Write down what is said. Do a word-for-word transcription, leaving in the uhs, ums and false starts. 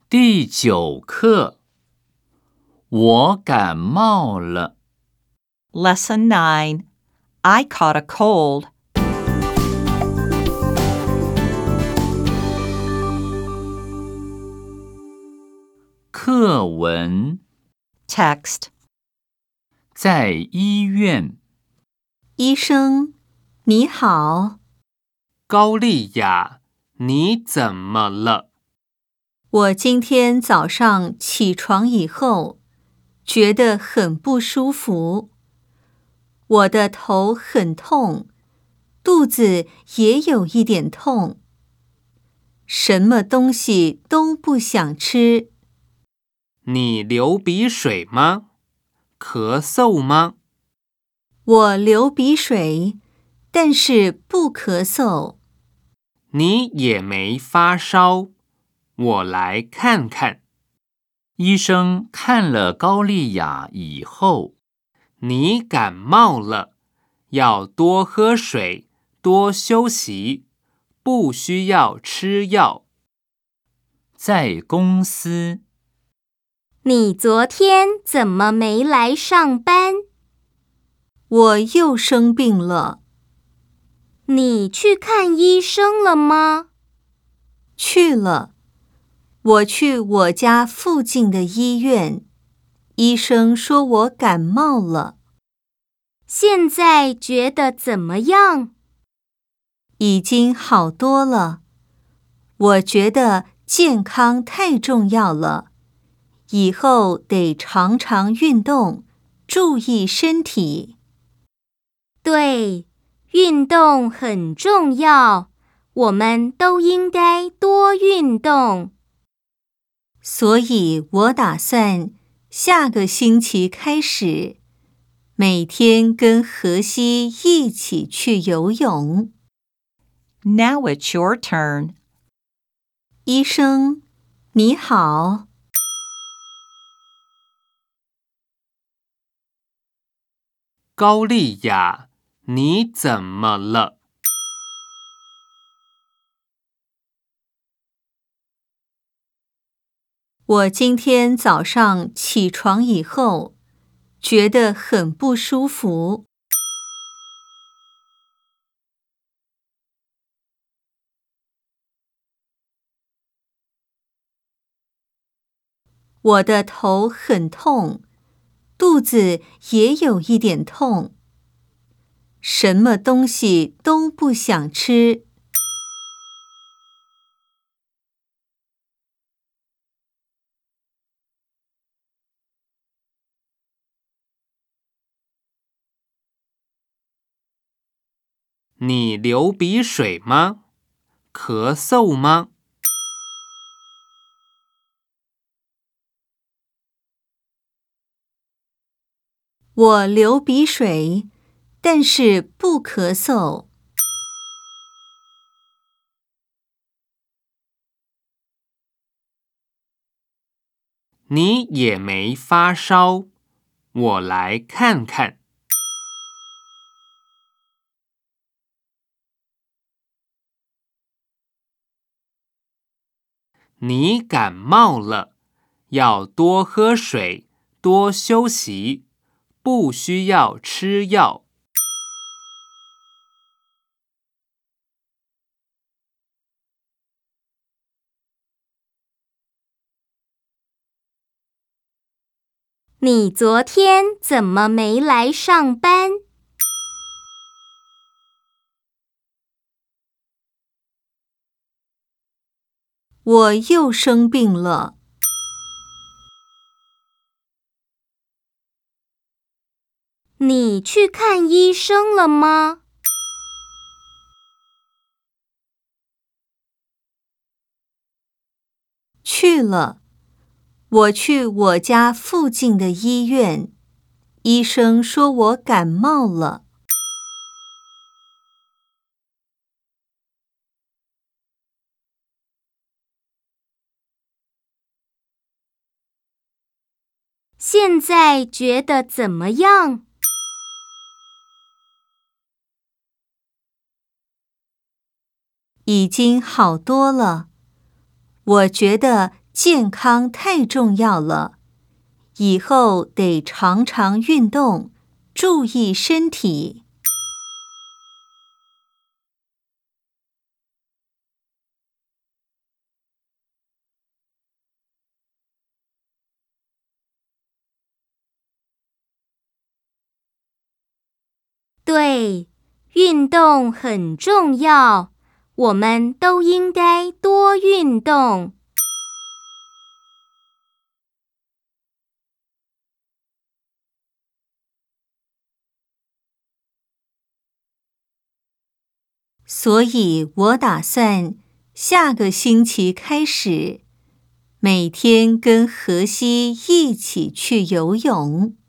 第九课，我感冒了。 Lesson nine. I caught a cold. 课文 Text. 在医院， 医生，你好， 高丽雅，你怎么了？ 我今天早上起床以后，觉得很不舒服。我的头很痛，肚子也有一点痛，什么东西都不想吃。 你流鼻水吗？咳嗽吗？ 我流鼻水，但是不咳嗽。 你也没发烧，我来看看。 医生看了高丽雅以后， 你感冒了，要多喝水，多休息，不需要吃药。 在公司， 你昨天怎么没来上班？ 我又生病了。 你去看医生了吗？ 去了，我去我家附近的医院，医生说我感冒了。 现在觉得怎么样？ 已经好多了。我觉得健康太重要了，以后得常常运动，注意身体。 对，运动很重要，我们都应该多运动。 所以我打算下个星期开始，每天跟荷西一起去游泳。 Now it's your turn. 医生，你好。 高丽雅，你怎么了？ 我今天早上起床以后，觉得很不舒服。我的头很痛，肚子也有一点痛，什么东西都不想吃。 你流鼻水吗？咳嗽吗？ 我流鼻水，但是不咳嗽。 你也没发烧，我来看看。你感冒了，要多喝水，多休息，不需要吃药。 你昨天怎么没来上班？ 我又生病了。 你去看医生了吗？ 去了，我去我家附近的医院，医生说我感冒了。 现在觉得怎么样？ 已经好多了。我觉得健康太重要了，以后得常常运动，注意身体。 对，运动很重要，我们都应该多运动。 所以我打算下个星期开始，每天跟荷西一起去游泳。